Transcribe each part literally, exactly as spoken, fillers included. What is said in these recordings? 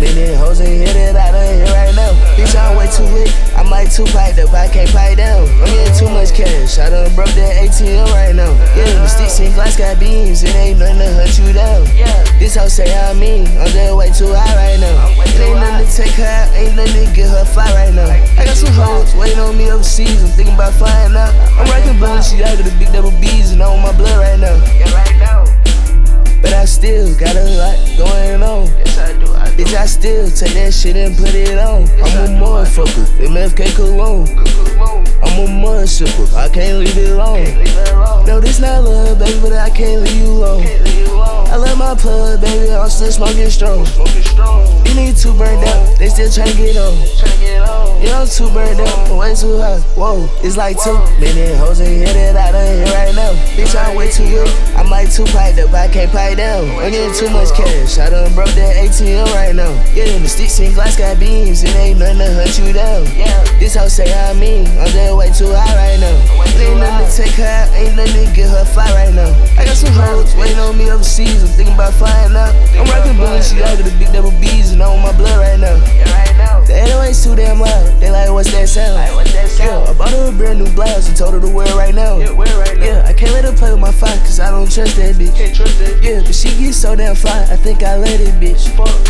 many hoes in here that I done hit right now. Bitch, I'm way too lit. I might too piped up, I can't pipe down. I'm getting too much cash, I done broke that A T M right now. Yeah, the sticks and glass got beams, it ain't nothing to hunt you down. This hoe say I mean, I'm just way too high right now. It ain't nothing to take her out, ain't nothing to get her fly right now. I got some hoes waiting on me overseas, I'm thinking about flying out. I'm rocking Balenciaga, the big double B's, and on my blood right now. Yeah, right now. But I still got a lot going on. Yes, I do. I do. Bitch, I still take that shit and put it on. Yes, I'm a motherfucker, M F K cologne. I'm a mud sipper, I can't leave it alone. Can't leave it alone. No, this not love, baby, but I can't leave you alone. Can't leave you alone. I love my plug, baby, I'm still smoking strong. Smoking strong. You need too burned out, they still tryna get on. Tryna get on. Yeah, I'm too burned out, I'm way too hot. Whoa, it's like two many hoes in here that I done hit right now. Bitch, I'm way too lit, I might too piped up, I can't pipe down. I'm getting too much cash, I done broke that A T M right now. Yeah, the sticks and glass got beams, it ain't nothing to hunt you down. This hoe say I mean, I'm just way too high right now. It ain't nothing to take her out, ain't nothing to get her fly right now. I got some hoes waiting on me overseas, I'm thinking about flying out. I'm rocking Balenciaga, the big double B's, and on my blood right now. The eight oh eight's too damn loud, they like, what's that sound? Yeah, I bought her a brand new blouse and told her to wear it right now. Yeah, I can't let her play with my fire, cause I don't trust that bitch. Yeah, but she gets so damn fly, I think I let it, bitch.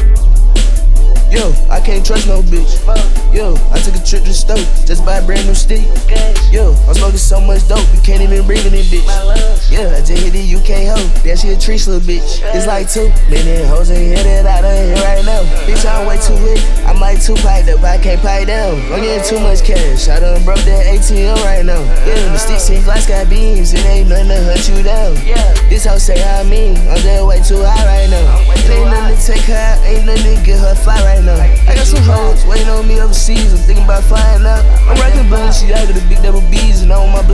Yo, I can't trust no bitch. Yo, I took a trip to Stoke, just buy a brand new stick. Yo, I'm smoking so much dope, you can't even breathe in it, bitch. Yeah, I just hit the U K hoe, yeah, she a trees little bitch. It's like two many hoes in here that I done hit right now. Bitch, I'm way too lit, I might too piped up, I can't pipe down. I'm getting too much cash, I done broke that A T M right now. Yeah, the sticks and glass got beams, it ain't nothing to hunt you down. This hoe say I mean, I'm just way too high right now. It ain't nothing to take her out, ain't nothing to get her fly right now. I got some hoes waiting on me overseas, I'm thinking about flying out. I'm rocking Balenciaga, the big double B's, and on my